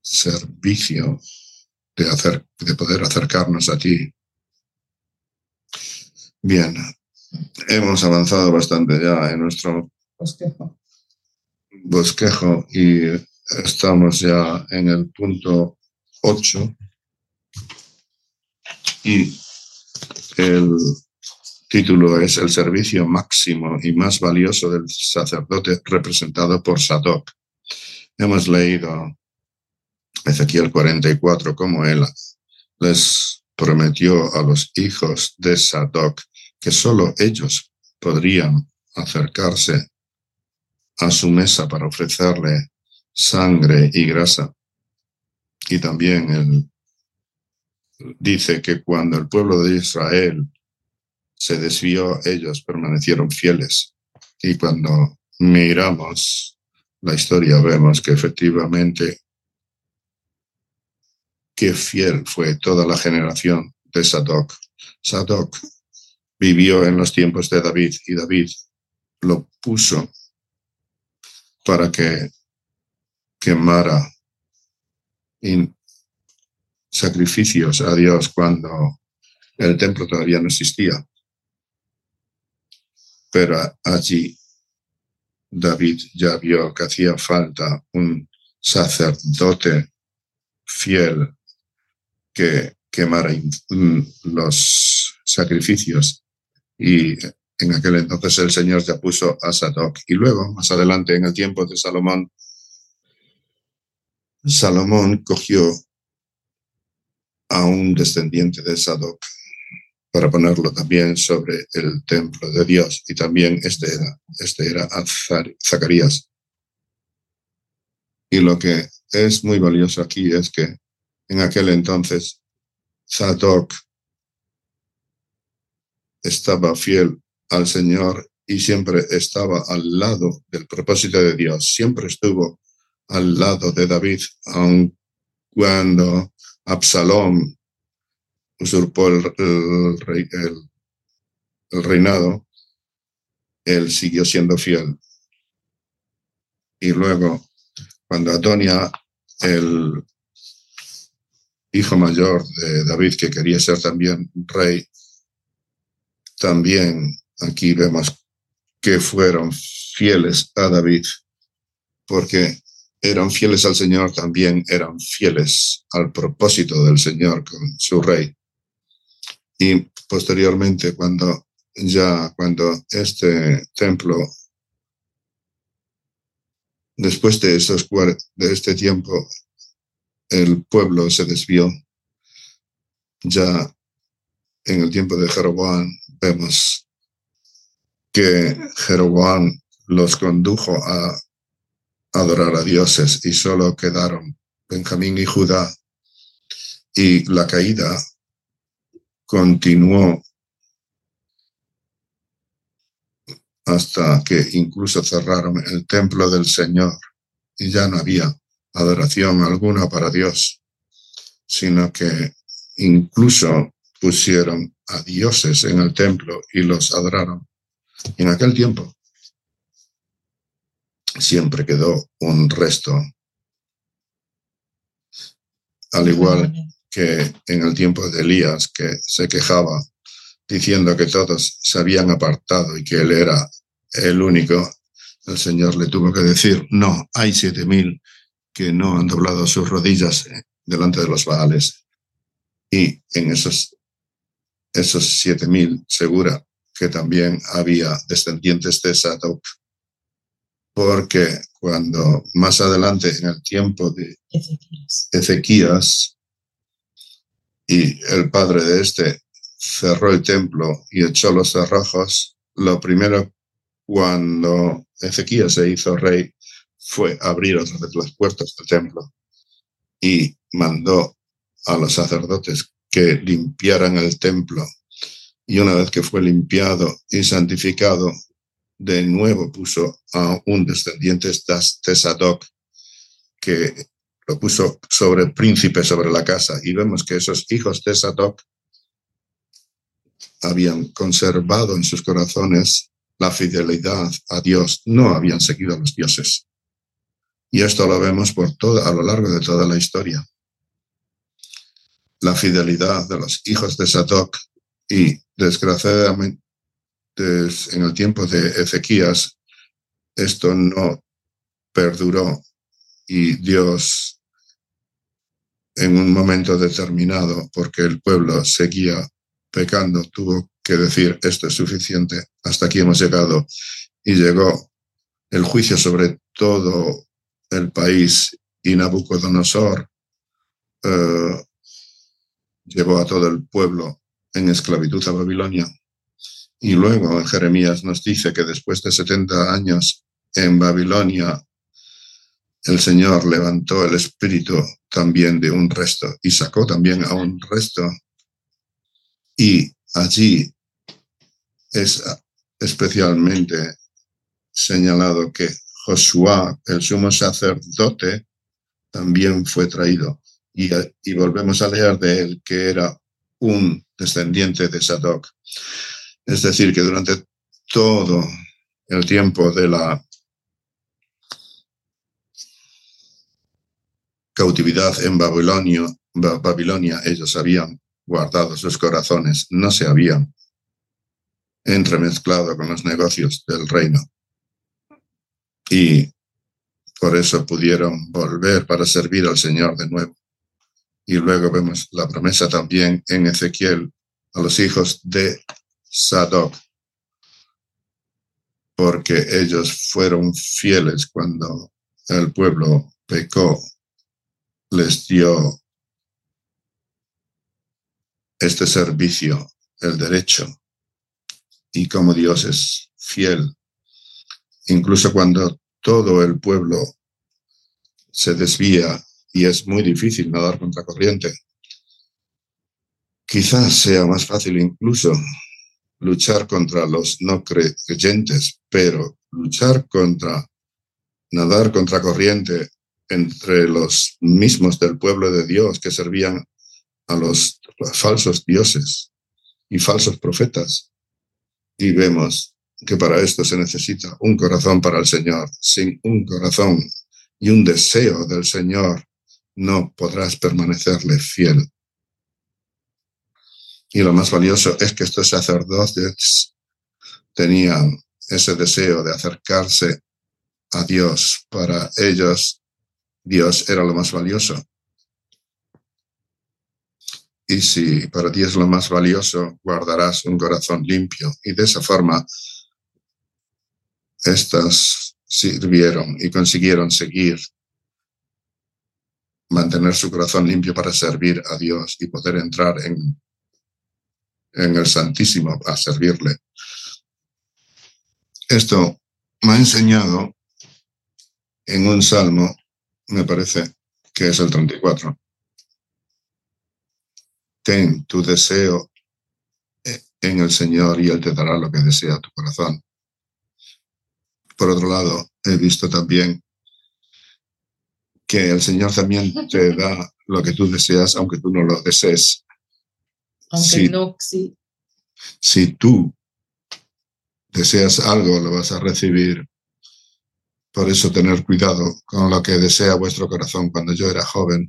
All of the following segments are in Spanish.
servicio de poder acercarnos a ti. Bien, hemos avanzado bastante ya en nuestro bosquejo y estamos ya en el punto 8 y el título es el servicio máximo y más valioso del sacerdote representado por Sadoc. Hemos leído Ezequiel 44, como él les prometió a los hijos de Sadoc que solo ellos podrían acercarse a su mesa para ofrecerle sangre y grasa. Y también él dice que cuando el pueblo de Israel se desvió, ellos permanecieron fieles. Y cuando miramos la historia, vemos que efectivamente qué fiel fue toda la generación de Sadoc. Sadoc vivió en los tiempos de David y David lo puso para que quemara sacrificios a Dios cuando el templo todavía no existía. Pero allí David ya vio que hacía falta un sacerdote fiel que quemara los sacrificios. Y en aquel entonces el Señor ya puso a Sadoc. Y luego, más adelante, en el tiempo de Salomón, Salomón cogió a un descendiente de Sadoc para ponerlo también sobre el templo de Dios. Y también este era Zacarías. Y lo que es muy valioso aquí es que en aquel entonces Sadoc estaba fiel al Señor y siempre estaba al lado del propósito de Dios. Siempre estuvo al lado de David, aun cuando Absalom usurpó el reinado, él siguió siendo fiel. Y luego, cuando Adonia, el hijo mayor de David, que quería ser también rey, también aquí vemos que fueron fieles a David, porque eran fieles al Señor, también eran fieles al propósito del Señor con su rey. Y posteriormente, cuando este templo, después de este tiempo, el pueblo se desvió, ya en el tiempo de Jeroboam, vemos que Jeroboam los condujo a adorar a dioses y solo quedaron Benjamín y Judá. Y la caída continuó hasta que incluso cerraron el templo del Señor y ya no había adoración alguna para Dios, sino que incluso pusieron a dioses en el templo y los adoraron. Y en aquel tiempo siempre quedó un resto, al igual que en el tiempo de Elías, que se quejaba diciendo que todos se habían apartado y que él era el único. El Señor le tuvo que decir, no, hay 7,000 que no han doblado sus rodillas delante de los Baales. Y en esos 7,000 segura que también había descendientes de Sadoc, porque cuando más adelante en el tiempo de Ezequías y el padre de este cerró el templo y echó los cerrojos, lo primero cuando Ezequías se hizo rey fue abrir otra vez las puertas del templo y mandó a los sacerdotes que limpiaran el templo. Y una vez que fue limpiado y santificado, de nuevo puso a un descendiente de Sadoc, que lo puso sobre príncipe sobre la casa. Y vemos que esos hijos de Sadoc habían conservado en sus corazones la fidelidad a Dios, no habían seguido a los dioses. Y esto lo vemos a lo largo de toda la historia. La fidelidad de los hijos de Sadoc y, desgraciadamente, en el tiempo de Ezequías, esto no perduró y Dios, en un momento determinado, porque el pueblo seguía pecando, tuvo que decir: esto es suficiente, hasta aquí hemos llegado. Y llegó el juicio sobre todo el país, y Nabucodonosor llevó a todo el pueblo en esclavitud a Babilonia. Y luego en Jeremías nos dice que después de 70 años en Babilonia, el Señor levantó el espíritu también de un resto y sacó también a un resto. Y allí es especialmente señalado que Josué, el sumo sacerdote, también fue traído. Y volvemos a leer de él que era un descendiente de Sadoc. Es decir, que durante todo el tiempo de la cautividad en Babilonia, ellos habían guardado sus corazones, no se habían entremezclado con los negocios del reino. Y por eso pudieron volver para servir al Señor de nuevo. Y luego vemos la promesa también en Ezequiel a los hijos de Sadoc, porque ellos fueron fieles cuando el pueblo pecó, les dio este servicio, el derecho. Y como Dios es fiel, incluso cuando todo el pueblo se desvía y es muy difícil nadar contra corriente, quizás sea más fácil incluso luchar contra los no creyentes, pero nadar contra corriente entre los mismos del pueblo de Dios que servían a los falsos dioses y falsos profetas. Y vemos que para esto se necesita un corazón para el Señor. Sin un corazón y un deseo del Señor, no podrás permanecerle fiel. Y lo más valioso es que estos sacerdotes tenían ese deseo de acercarse a Dios. Para ellos, Dios era lo más valioso. Y si para ti es lo más valioso, guardarás un corazón limpio. Y de esa forma, estas sirvieron y consiguieron mantener su corazón limpio para servir a Dios y poder entrar en el Santísimo a servirle. Esto me ha enseñado en un salmo, me parece que es el 34. Ten tu deseo en el Señor y Él te dará lo que desea tu corazón. Por otro lado, he visto también que el Señor también te da lo que tú deseas, aunque tú no lo desees. Si tú deseas algo, lo vas a recibir. Por eso tener cuidado con lo que desea vuestro corazón. Cuando yo era joven,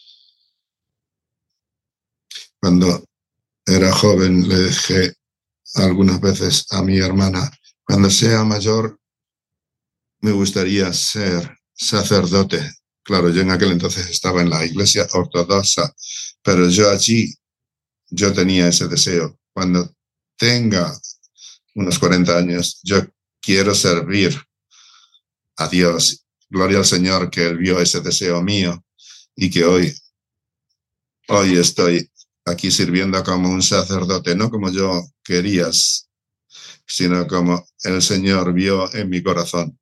le dije algunas veces a mi hermana: cuando sea mayor, me gustaría ser sacerdote. Claro, yo en aquel entonces estaba en la iglesia ortodoxa, pero yo tenía ese deseo. Cuando tenga unos 40 años, yo quiero servir a Dios. Gloria al Señor que Él vio ese deseo mío y que hoy estoy aquí sirviendo como un sacerdote, no como yo quería, sino como el Señor vio en mi corazón.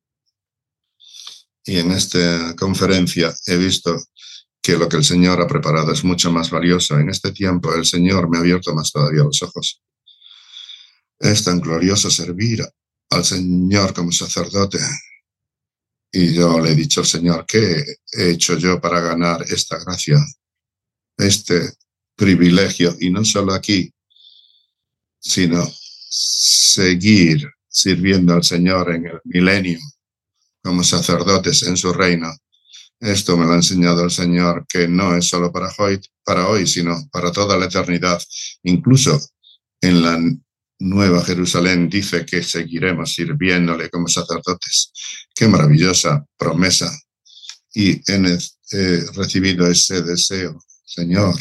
Y en esta conferencia he visto que lo que el Señor ha preparado es mucho más valioso. En este tiempo el Señor me ha abierto más todavía los ojos. Es tan glorioso servir al Señor como sacerdote. Y yo le he dicho al Señor: ¿qué he hecho yo para ganar esta gracia, este privilegio? Y no solo aquí, sino seguir sirviendo al Señor en el milenio como sacerdotes en su reino. Esto me lo ha enseñado el Señor, que no es solo para hoy, sino para toda la eternidad. Incluso en la Nueva Jerusalén dice que seguiremos sirviéndole como sacerdotes. Qué maravillosa promesa. Y he recibido ese deseo. Señor,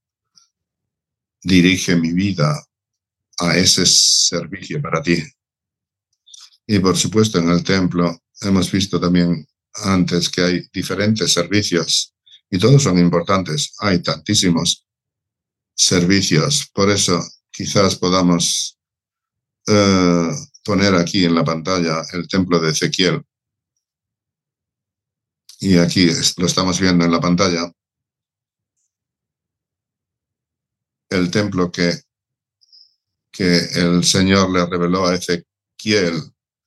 dirige mi vida a ese servicio para ti. Y por supuesto, en el templo hemos visto también antes que hay diferentes servicios y todos son importantes. Hay tantísimos servicios. Por eso quizás podamos poner aquí en la pantalla el templo de Ezequiel. Y aquí lo estamos viendo en la pantalla. El templo que el Señor le reveló a Ezequiel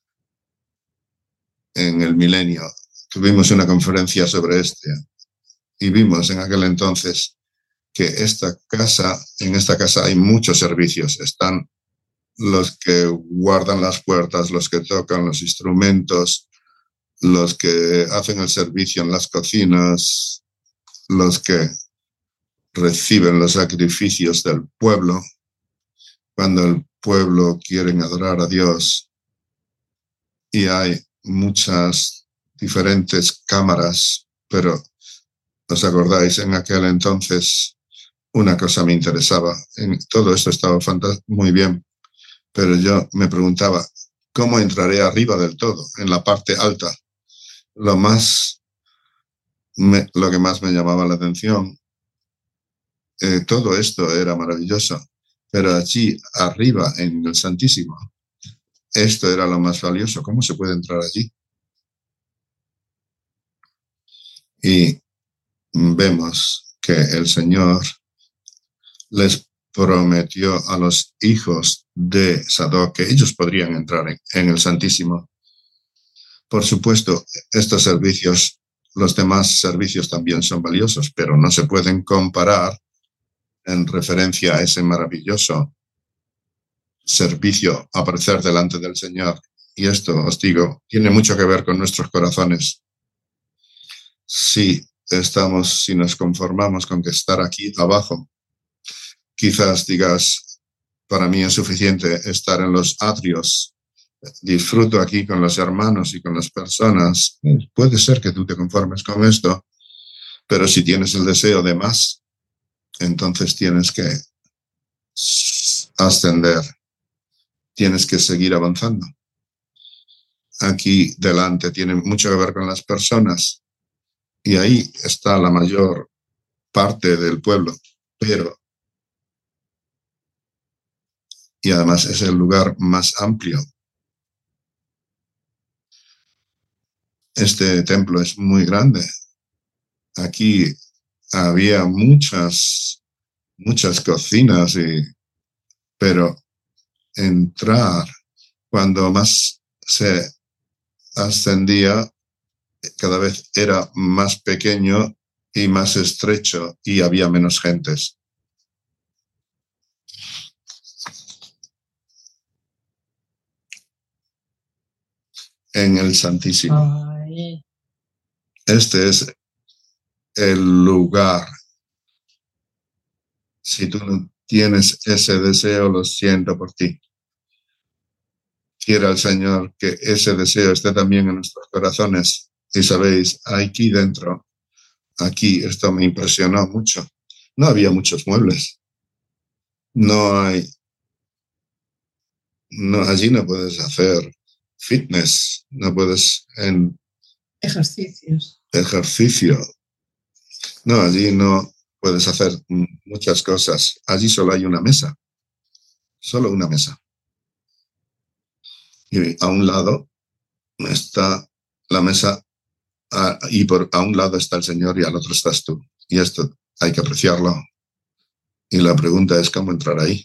en el milenio. Tuvimos una conferencia sobre este y vimos en aquel entonces que en esta casa hay muchos servicios. Están los que guardan las puertas, los que tocan los instrumentos, los que hacen el servicio en las cocinas, los que reciben los sacrificios del pueblo. Cuando el pueblo quiere adorar a Dios, y hay muchas diferentes cámaras, pero ¿os acordáis? En aquel entonces una cosa me interesaba. Todo esto estaba muy bien, pero yo me preguntaba, ¿cómo entraré arriba del todo, en la parte alta? Lo que más me llamaba la atención, todo esto era maravilloso, pero allí arriba, en el Santísimo, esto era lo más valioso. ¿Cómo se puede entrar allí? Y vemos que el Señor les prometió a los hijos de Sadoc que ellos podrían entrar en el Santísimo. Por supuesto, estos servicios, los demás servicios también son valiosos, pero no se pueden comparar en referencia a ese maravilloso servicio, aparecer delante del Señor. Y esto, os digo, tiene mucho que ver con nuestros corazones. Si nos conformamos con que estar aquí abajo, quizás digas, para mí es suficiente estar en los atrios, disfruto aquí con los hermanos y con las personas. Puede ser que tú te conformes con esto, pero si tienes el deseo de más, entonces tienes que ascender, tienes que seguir avanzando. Aquí delante tiene mucho que ver con las personas y ahí está la mayor parte del pueblo, y además es el lugar más amplio. Este templo es muy grande. Aquí había muchas cocinas, pero entrar, cuando más se ascendía, cada vez era más pequeño y más estrecho y había menos gentes. En el Santísimo. Ay. Este es el lugar. Si tú no tienes ese deseo, lo siento por ti. Quiera el Señor que ese deseo esté también en nuestros corazones. Y sabéis, aquí dentro, aquí esto me impresionó mucho. No había muchos muebles. Allí no puedes hacer fitness, no puedes ejercicio. No, allí no puedes hacer muchas cosas. Allí solo hay una mesa. Solo una mesa. Y a un lado está la mesa y a un lado está el Señor y al otro estás tú. Y esto hay que apreciarlo. Y la pregunta es cómo entrar ahí.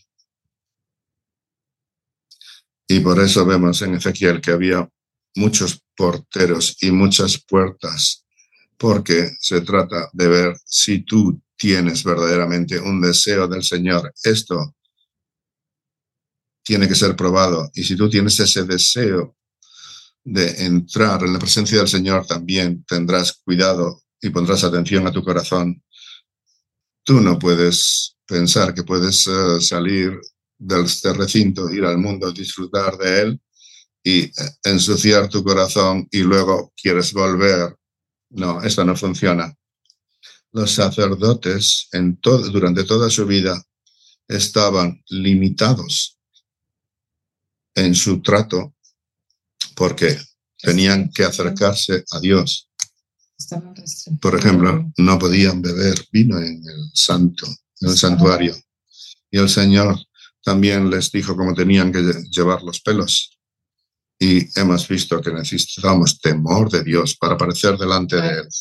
Y por eso vemos en Ezequiel que había muchos porteros y muchas puertas, porque se trata de ver si tú tienes verdaderamente un deseo del Señor. Esto tiene que ser probado. Y si tú tienes ese deseo de entrar en la presencia del Señor también tendrás cuidado y pondrás atención a tu corazón. Tú no puedes pensar que puedes salir de este recinto, ir al mundo, disfrutar de él y ensuciar tu corazón y luego quieres volver. No, esto no funciona. Los sacerdotes durante toda su vida estaban limitados en su trato porque tenían que acercarse a Dios. Por ejemplo, no podían beber vino en el santuario. Y el Señor también les dijo cómo tenían que llevar los pelos. Y hemos visto que necesitamos temor de Dios para aparecer delante de Él.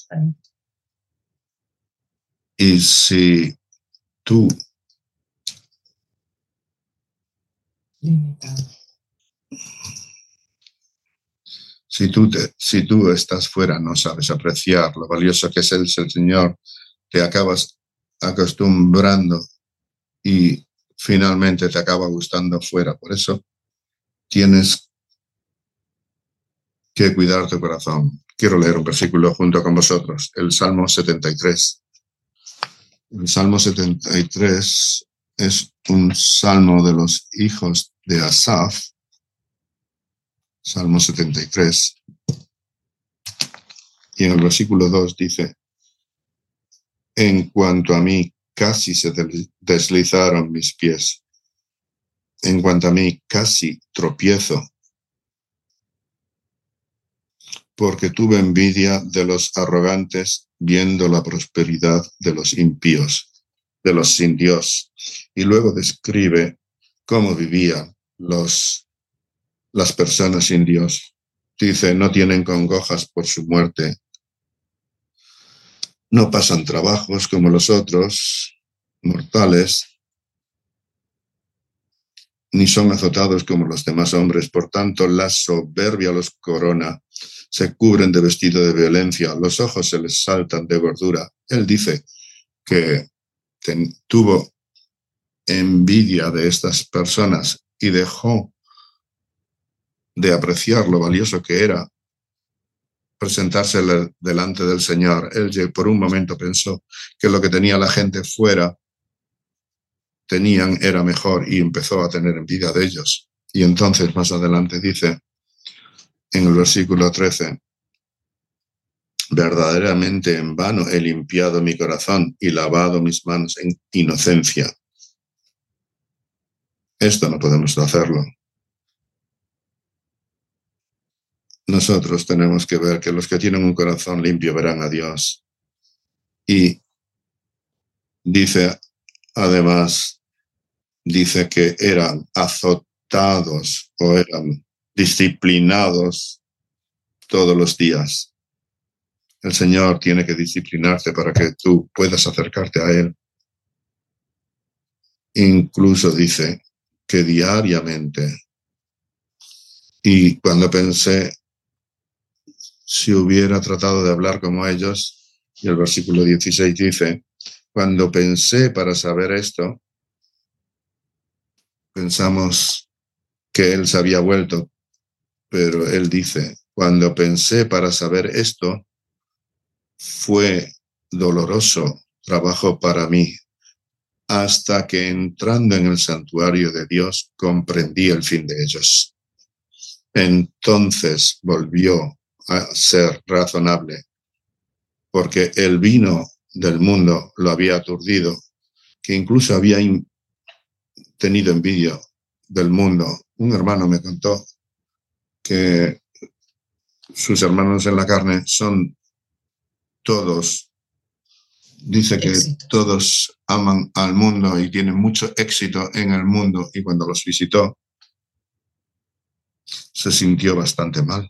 Y si tú si tú estás fuera, no sabes apreciar lo valioso que es el Señor, te acabas acostumbrando y finalmente te acaba gustando fuera. Por eso tienes que cuidar tu corazón. Quiero leer un versículo junto con vosotros, el Salmo 73. El Salmo 73 es un salmo de los hijos de Asaf. Salmo 73. Y en el versículo 2 dice: en cuanto a mí, casi se deslizaron mis pies. En cuanto a mí, casi tropiezo, porque tuve envidia de los arrogantes viendo la prosperidad de los impíos, de los sin Dios. Y luego describe cómo vivían las personas sin Dios. Dice: no tienen congojas por su muerte, no pasan trabajos como los otros mortales, ni son azotados como los demás hombres. Por tanto, la soberbia los corona, se cubren de vestido de violencia, los ojos se les saltan de gordura. Él dice que tuvo envidia de estas personas y dejó de apreciar lo valioso que era presentarse delante del Señor. Él por un momento pensó que lo que tenía la gente fuera era mejor y empezó a tener envidia de ellos. Y entonces más adelante dice en el versículo 13: verdaderamente en vano he limpiado mi corazón y lavado mis manos en inocencia. Esto no podemos hacerlo. Nosotros tenemos que ver que los que tienen un corazón limpio verán a Dios. Y dice, además, dice que eran azotados o eran disciplinados todos los días. El Señor tiene que disciplinarte para que tú puedas acercarte a Él. Incluso dice que diariamente. Y cuando pensé, si hubiera tratado de hablar como ellos, y el versículo 16 dice: cuando pensé para saber esto, pensamos que Él se había vuelto, pero Él dice: cuando pensé para saber esto, fue doloroso trabajo para mí, hasta que entrando en el santuario de Dios comprendí el fin de ellos. Entonces volvió a ser razonable, porque el vino del mundo lo había aturdido, que incluso había tenido envidia del mundo. Un hermano me contó que sus hermanos en la carne son todos, dice que todos aman al mundo y tienen mucho éxito en el mundo, y cuando los visitó se sintió bastante mal,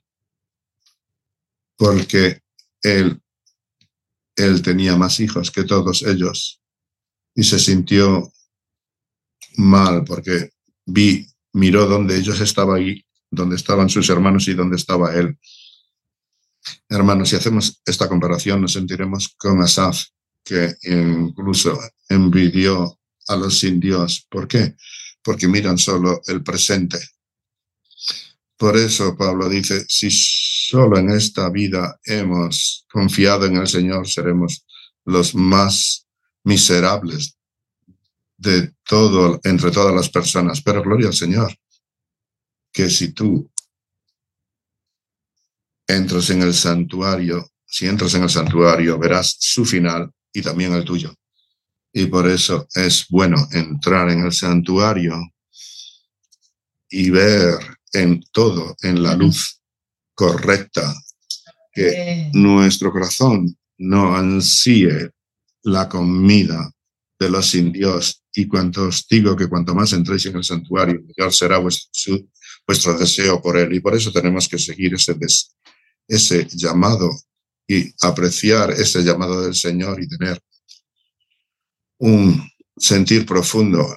porque él tenía más hijos que todos ellos y se sintió mal porque miró donde ellos estaban y donde estaban sus hermanos y donde estaba él. Hermanos, si hacemos esta comparación, nos sentiremos con Asaf, que incluso envidió a los sin Dios. ¿Por qué? Porque miran solo el presente. Por eso Pablo dice, si solo en esta vida hemos confiado en el Señor, seremos los más miserables de todo, entre todas las personas. Pero gloria al Señor, que si tú entras en el santuario, si entras en el santuario, verás su final y también el tuyo. Y por eso es bueno entrar en el santuario y ver en todo, en la luz correcta, que nuestro corazón no ansíe la comida de los sin Dios. Y cuanto os digo que cuanto más entréis en el santuario, mayor será vuestro deseo por él. Y por eso tenemos que seguir ese llamado y apreciar ese llamado del Señor y tener un sentir profundo.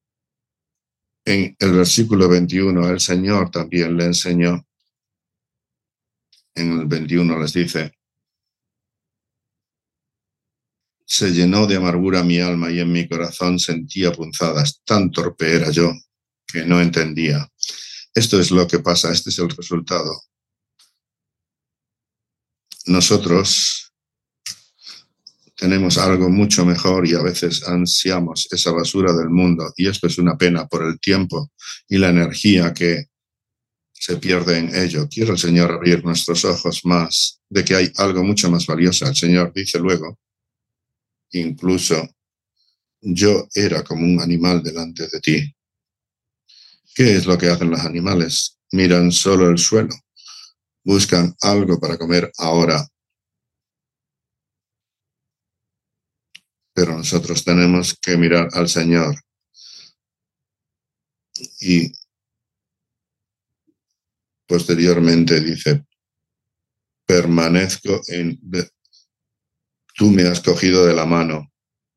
En el versículo 21, el Señor también le enseñó. En el 21 les dice, se llenó de amargura mi alma y en mi corazón sentía punzadas. Tan torpe era yo que no entendía. Esto es lo que pasa, este es el resultado. Nosotros tenemos algo mucho mejor y a veces ansiamos esa basura del mundo, y esto es una pena por el tiempo y la energía que se pierde en ello. Quiere el Señor abrir nuestros ojos más de que hay algo mucho más valioso. El Señor dice luego, incluso yo era como un animal delante de ti. ¿Qué es lo que hacen los animales? Miran solo el suelo, buscan algo para comer ahora. Pero nosotros tenemos que mirar al Señor. Y posteriormente dice, permanezco en... Tú me has cogido de la mano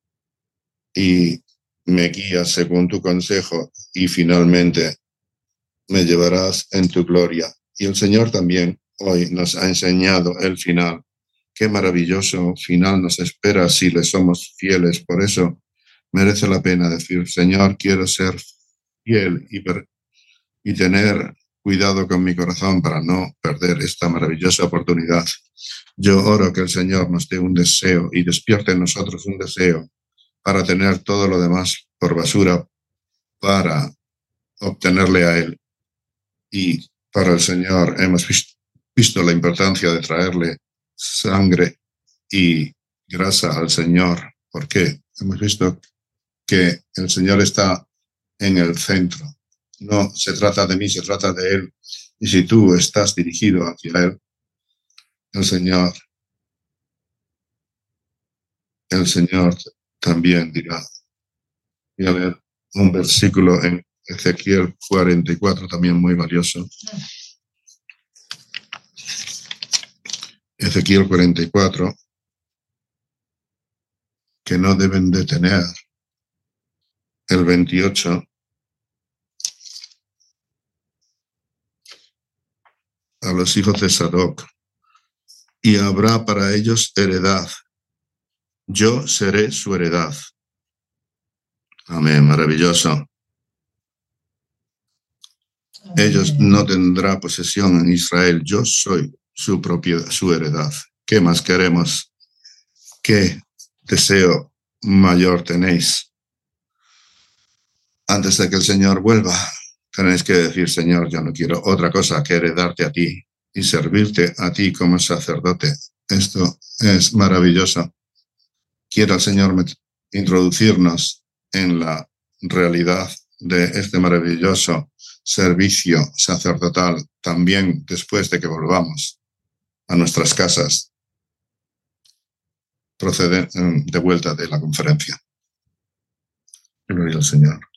y me guías según tu consejo y finalmente me llevarás en tu gloria. Y el Señor también hoy nos ha enseñado el final. Qué maravilloso final nos espera si le somos fieles. Por eso merece la pena decir, Señor, quiero ser fiel y tener cuidado con mi corazón para no perder esta maravillosa oportunidad. Yo oro que el Señor nos dé un deseo y despierte en nosotros un deseo para tener todo lo demás por basura, para obtenerle a Él. Y para el Señor hemos visto la importancia de traerle sangre y grasa al Señor, porque hemos visto que el Señor está en el centro. No se trata de mí, se trata de Él. Y si tú estás dirigido hacia Él, el Señor también dirá. Y a ver, un versículo en Ezequiel 44 también muy valioso. Ezequiel 44, que no deben detener. El 28, a los hijos de Sadoc, y habrá para ellos heredad. Yo seré su heredad. Amén, maravilloso. Ellos no tendrán posesión en Israel. Yo soy su heredad. ¿Qué más queremos? ¿Qué deseo mayor tenéis? Antes de que el Señor vuelva, tenéis que decir, Señor, yo no quiero otra cosa que heredarte a ti y servirte a ti como sacerdote. Esto es maravilloso. Quiera el Señor introducirnos en la realidad de este maravilloso servicio sacerdotal también después de que volvamos a nuestras casas de vuelta de la conferencia. Gloria al Señor.